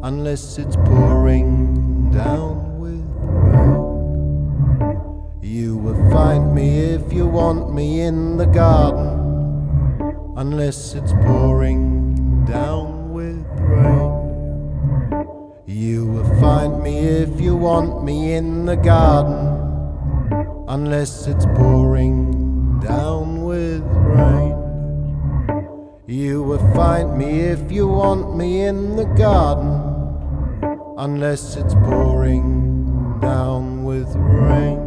unless it's pouring down with rain. You will find me if you want me in the garden, unless it's pouring down with rain. You will find me if you want me in the garden, unless it's pouring down with rain. You will find me if you want me in the garden, unless it's pouring down with rain.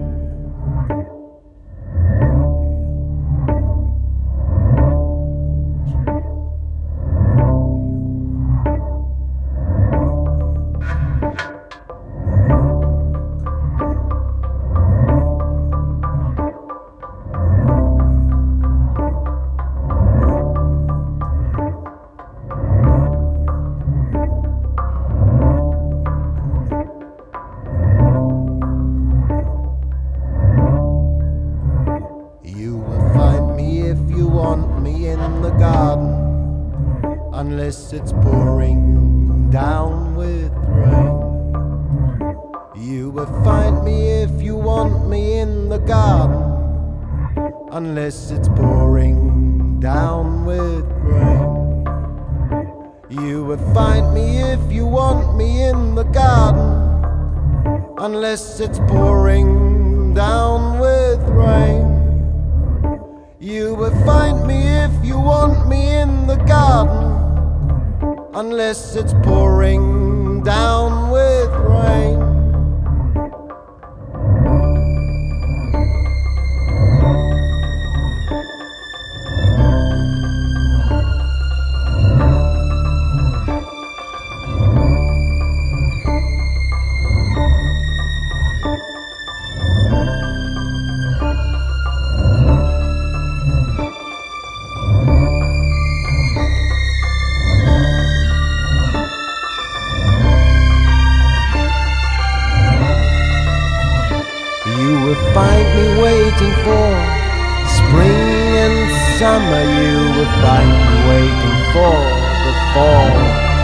Unless it's pouring down with rain. You will find me if you want me in the garden, unless it's pouring down with rain. You will find me if you want me in the garden, unless it's pouring down with rain. You will find me if you want me in the garden, unless it's pouring down with rain. You will find me waiting for spring and summer. You will find me waiting for the fall.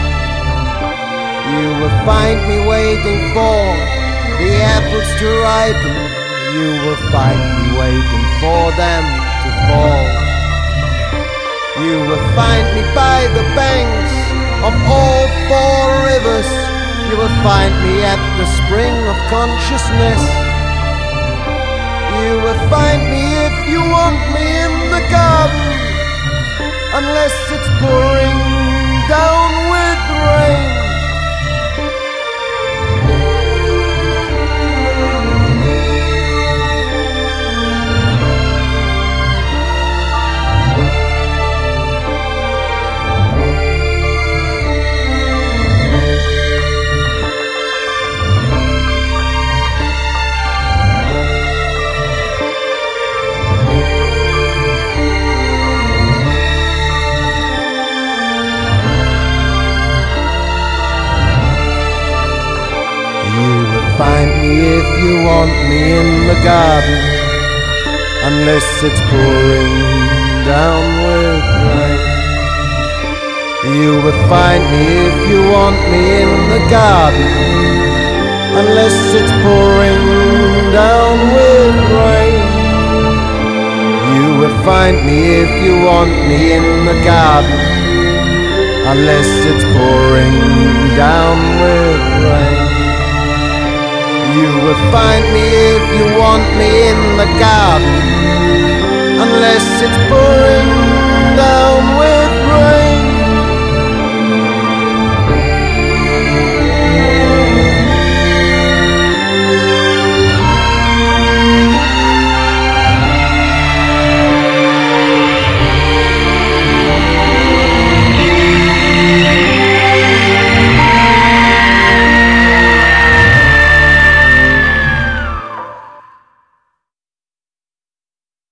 You will find me waiting for the apples to ripen. You will find me waiting for them to fall. You will find me by the banks of all four rivers. You will find me at the spring of consciousness. You will find me if you want me in the garden, unless it's pouring down with rain. Find me if you want me in the garden, unless it's pouring down with rain. You will find me if you want me in the garden, unless it's pouring down with rain. You will find me if you want me in the garden, unless it's pouring down with rain. You will find me if you want me in the garden, unless it's pouring